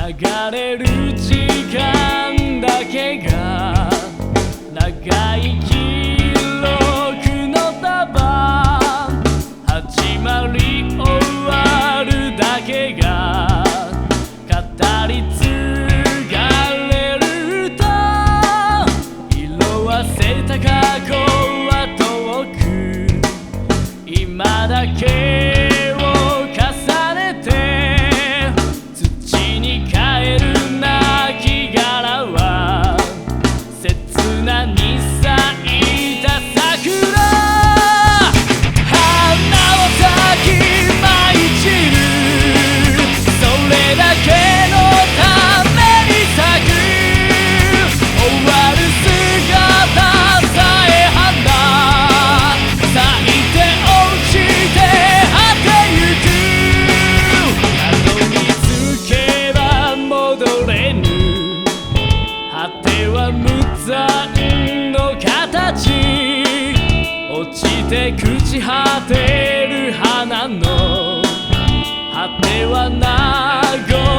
れる時間だけが長い記録の束、始まり終わるだけが語り継がれると、色あせた過去は遠く、今だけを重ねて土に帰る亡きは切なに咲いた桜、花を咲き舞い散る、それだけのために咲く、終わる姿さえ花咲いて落ちて果てゆく、たどり着けば戻れぬ果ては無残の形、落ちて朽ち果てる花の果ては名残